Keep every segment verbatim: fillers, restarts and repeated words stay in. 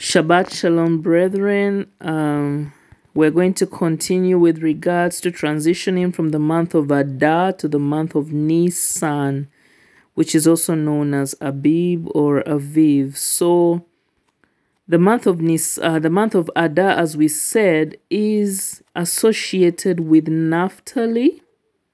Shabbat Shalom, brethren. Um, we're going to continue with regards to transitioning from the month of Adar to the month of Nisan, which is also known as Abib or Aviv. So, the month of Nis, uh, the month of Adar, as we said, is associated with Naphtali.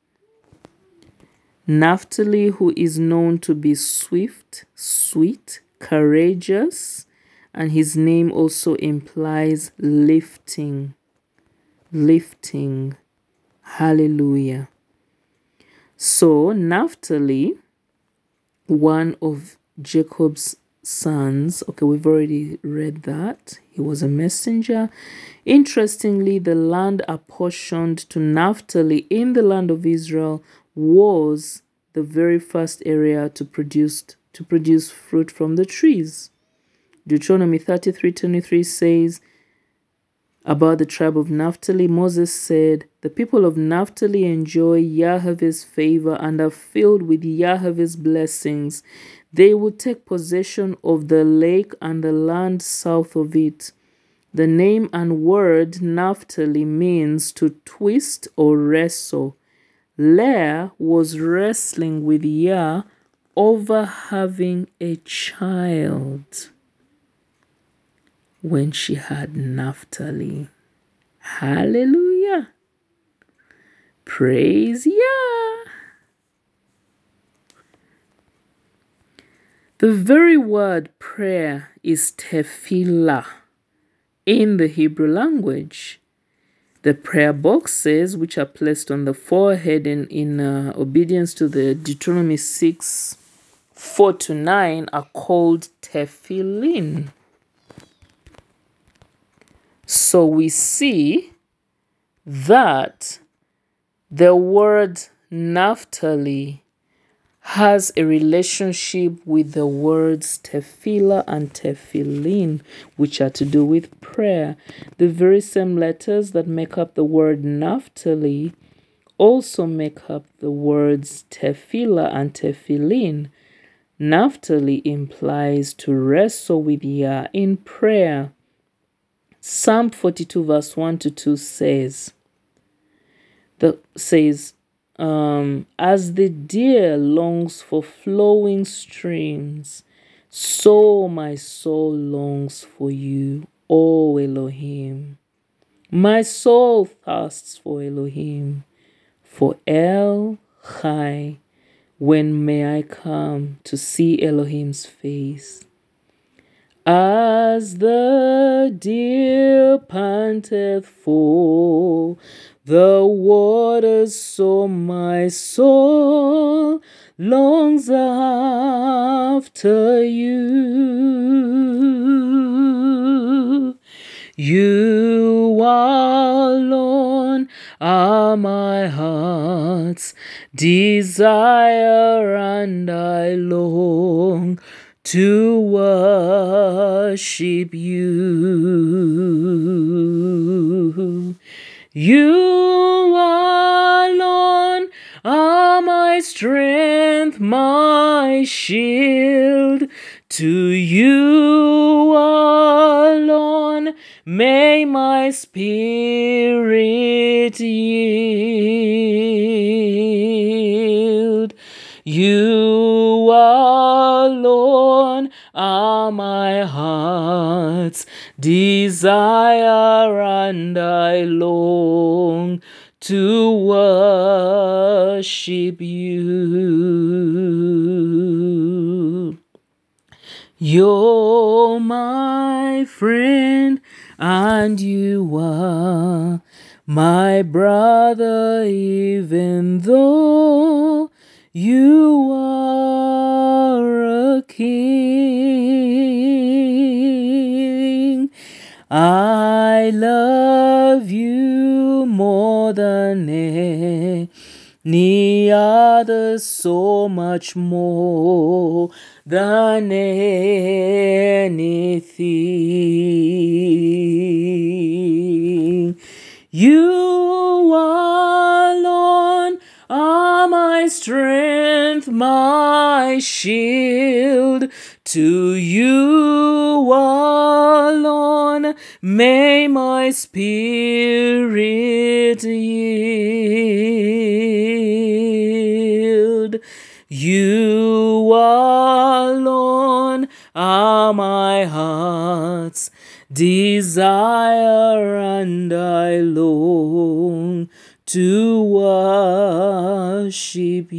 Naphtali, who is known to be swift, sweet, courageous, and his name also implies lifting. Lifting. Hallelujah. So, Naphtali, one of Jacob's sons, okay, we've already read that. He was a messenger. Interestingly, the land apportioned to Naphtali in the land of Israel was the very first area to produce to produce fruit from the trees. Deuteronomy thirty-three twenty-three says about the tribe of Naphtali, Moses said, "The people of Naphtali enjoy Yahweh's favor and are filled with Yahweh's blessings. They will take possession of the lake and the land south of it." The name and word Naphtali means to twist or wrestle. Leah was wrestling with Yah over having a child when she had Naphtali. Hallelujah. Praise Yah. The very word prayer is tefillah in the Hebrew language. The prayer boxes, which are placed on the forehead in, in uh, obedience to the Deuteronomy six, four to nine, are called tefillin. So we see that the word Naphtali has a relationship with the words tefillah and tefillin, which are to do with prayer. The very same letters that make up the word Naphtali also make up the words tefillah and tefillin. Naphtali implies to wrestle with Yah in prayer. Psalm forty-two verse one to two says, the, says, Um, as the deer longs for flowing streams, so my soul longs for you, O Elohim. My soul thirsts for Elohim, for El Chai. When may I come to see Elohim's face? As the deer panteth for the waters, so my soul longs after you. You alone are my heart's desire, and I long to worship you. You alone are my strength, my shield. To you alone may my spirit yield. You alone are my heart's desire, and I long to worship you. You're my friend, and you are my brother, even though you are a king. I love you more than any other, so much more than anything. You alone are my strength, my shield. To you alone may my spirit yield. You alone are my heart's desire, and I long to worship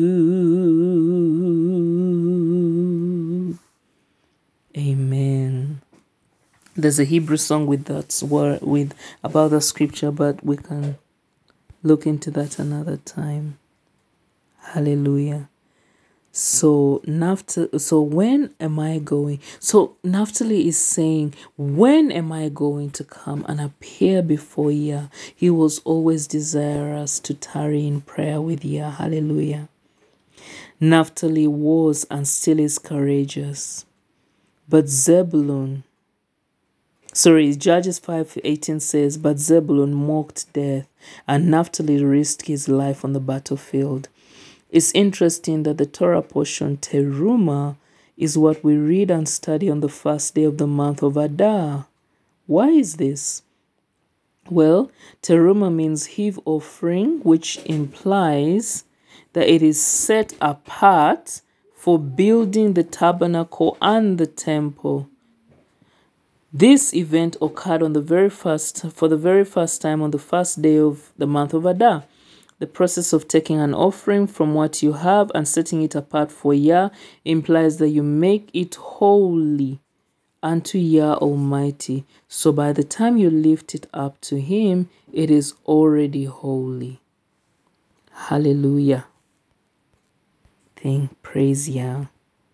you. Amen. There's a Hebrew song with that word with about the scripture, but we can look into that another time. Hallelujah. So Naphtali, so when am I going? So Naphtali is saying, when am I going to come and appear before Yah? He was always desirous to tarry in prayer with Yah. Hallelujah. Naphtali was and still is courageous. But Zebulun, sorry, Judges five eighteen says, but Zebulun mocked death, and Naphtali risked his life on the battlefield. It's interesting that the Torah portion, Teruma, is what we read and study on the first day of the month of Adar. Why is this? Well, Teruma means heave offering, which implies that it is set apart for building the tabernacle and the temple. This event occurred on the very first, for the very first time on the first day of the month of Adar. The process of taking an offering from what you have and setting it apart for Yah implies that you make it holy unto Yah Almighty. So by the time you lift it up to Him, it is already holy. Hallelujah. Thank, praise Yah.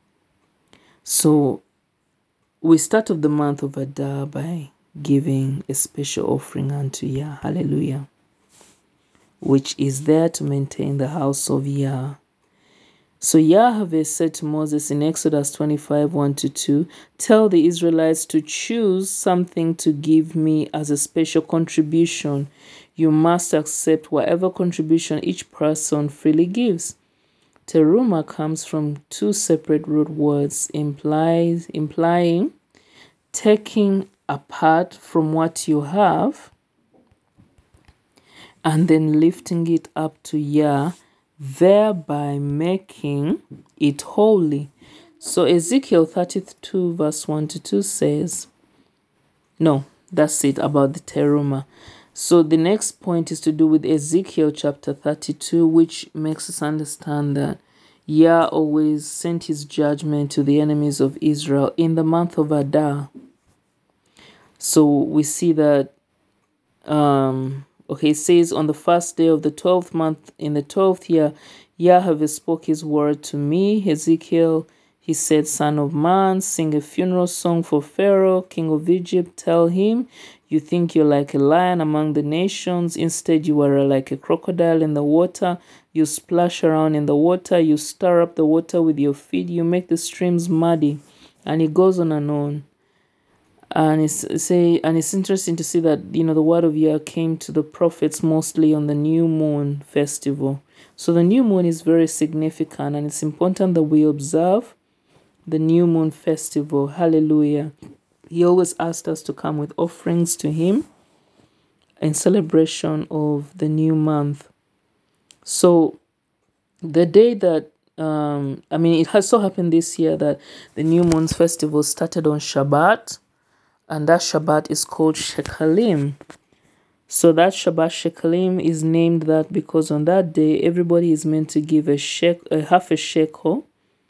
So we start off the month of Adar by giving a special offering unto Yah. Hallelujah. Which is there to maintain the house of Yah. So Yahweh said to Moses in Exodus twenty-five, one to two, tell the Israelites to choose something to give me as a special contribution. You must accept whatever contribution each person freely gives. Teruma comes from two separate root words, implies, implying taking apart from what you have and then lifting it up to Yah, thereby making it holy. So Ezekiel thirty-two verse one to two says, no, that's it about the teruma. So the next point is to do with Ezekiel chapter thirty-two, which makes us understand that Yah always sent his judgment to the enemies of Israel in the month of Adar. So we see that um okay, it says, on the first day of the twelfth month in the twelfth year, Yahweh spoke his word to me, Ezekiel. He said, son of man, sing a funeral song for Pharaoh, king of Egypt. Tell him, you think you're like a lion among the nations. Instead, you are like a crocodile in the water. You splash around in the water. You stir up the water with your feet. You make the streams muddy. And it goes on and on. And it's say, and it's interesting to see that, you know, the word of Yah came to the prophets mostly on the new moon festival. So the new moon is very significant, and it's important that we observe the new moon festival. Hallelujah. He always asked us to come with offerings to him in celebration of the new month. So the day that um I mean, it has so happened this year that the new moon's festival started on Shabbat. And that Shabbat is called Shekalim. So that Shabbat Shekalim is named that because on that day, everybody is meant to give a, shek, a half a shekel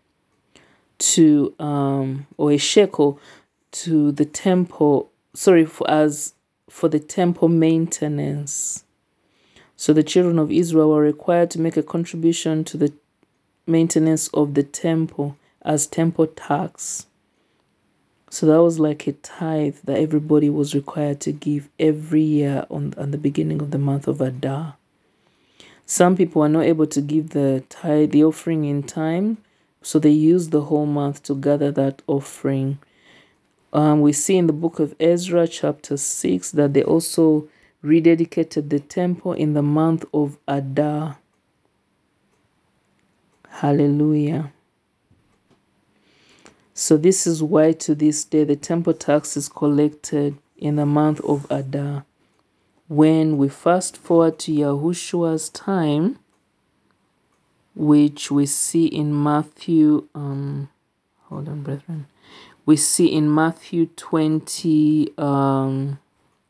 to, um, or a shekel to the temple, sorry, for, as for the temple maintenance. So the children of Israel were required to make a contribution to the maintenance of the temple as temple tax. So that was like a tithe that everybody was required to give every year on, on the beginning of the month of Adar. Some people are not able to give the tithe, the offering in time, so they use the whole month to gather that offering. Um, we see in the book of Ezra chapter six that they also rededicated the temple in the month of Adar. Hallelujah. So this is why to this day the temple tax is collected in the month of Adar. When we fast forward to Yahushua's time, which we see in Matthew, um, hold on, brethren, we see in Matthew twenty, um,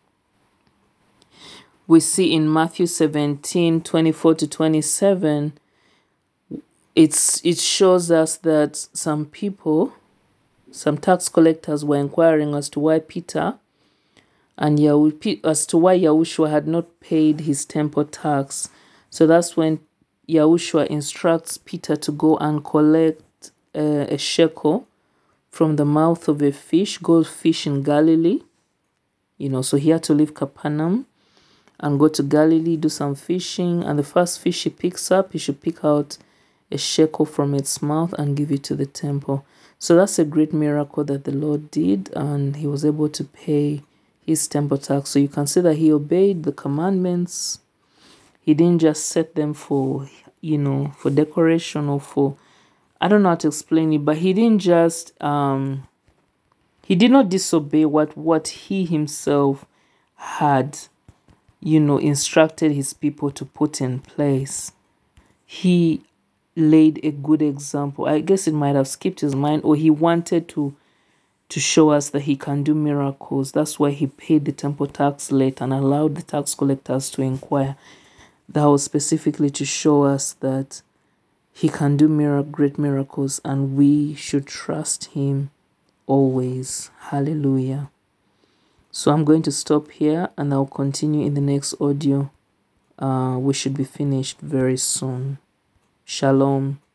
we see in Matthew seventeen, twenty-four to twenty-seven, it's it shows us that some people, some tax collectors were inquiring as to why Peter and Yahu, as to why Yahushua had not paid his temple tax. So that's when Yahushua instructs Peter to go and collect uh, a shekel from the mouth of a fish, go fish in Galilee. You know, so he had to leave Capernaum and go to Galilee, do some fishing. And the first fish he picks up, he should pick out a shekel from its mouth and give it to the temple. So that's a great miracle that the Lord did, and he was able to pay his temple tax. So you can see that he obeyed the commandments. He didn't just set them for, you know, for decoration or for, I don't know how to explain it, but he didn't just, um, he did not disobey what, what he himself had, you know, instructed his people to put in place. He laid a good example. I guess it might have skipped his mind, or he wanted to to show us that he can do miracles. That's why he paid the temple tax late and allowed the tax collectors to inquire. That was specifically to show us that he can do miracle, great miracles, and we should trust him always. Hallelujah. So I'm going to stop here and I'll continue in the next audio. Uh, we should be finished very soon. Shalom.